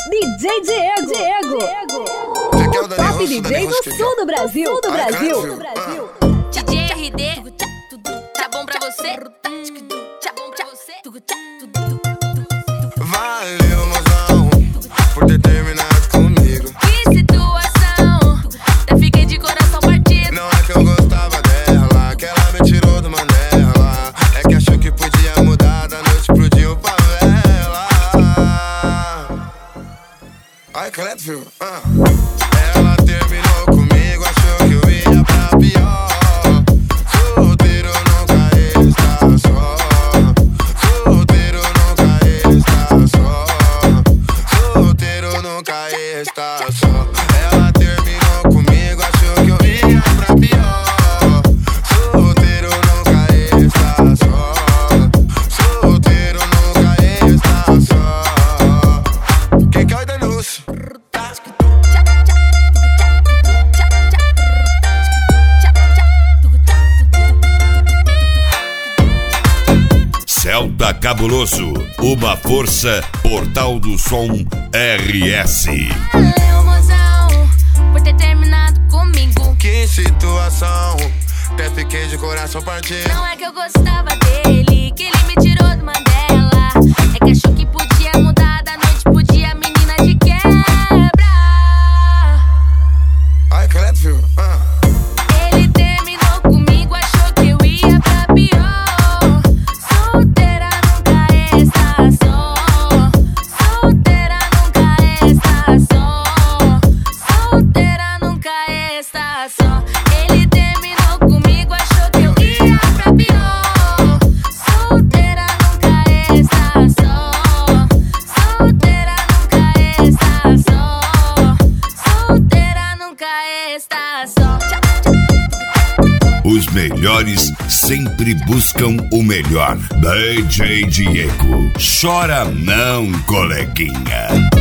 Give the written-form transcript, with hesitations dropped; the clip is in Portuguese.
DJ Diego. O top DJ do sul do Brasil. DJ RD, tá bom pra você? Tá bom pra você? Valeu, mozão, por ter terminado comigo. Que situação, até fiquei de coração partido. Não é que eu gostava dela, que ela me tirou do Mandela. É que achou que podia mudar da noite pro dia o favela. Ai, Clédio, Ela terminou comigo, achou que eu ia pra pior. Solteiro nunca está só. Solteiro nunca está só. Solteiro nunca está só. Ela terminou comigo, achou que eu ia pra pior. Solteiro nunca está só. Solteiro nunca está só. Quem quer o denúncio? Celta Cabuloso, uma força, Portal do Som RS. Valeu, mozão, por ter terminado comigo. Que situação, até fiquei de coração partido. Não é que eu gostava dele, que ele me tirou do Mandela. É que achou que podia mudar da noite pro dia, menina de quebra. Ai, Clédio, Ele terminou comigo, achou que eu ia pra pior. Solteira nunca está só. Solteira nunca está só. Solteira nunca está só. Ele terminou comigo, achou que eu ia pra pior. Solteira nunca está só. Solteira nunca está só. Solteira nunca está só. Os melhores sempre buscam o melhor. DJ Diego. Chora não, coleguinha.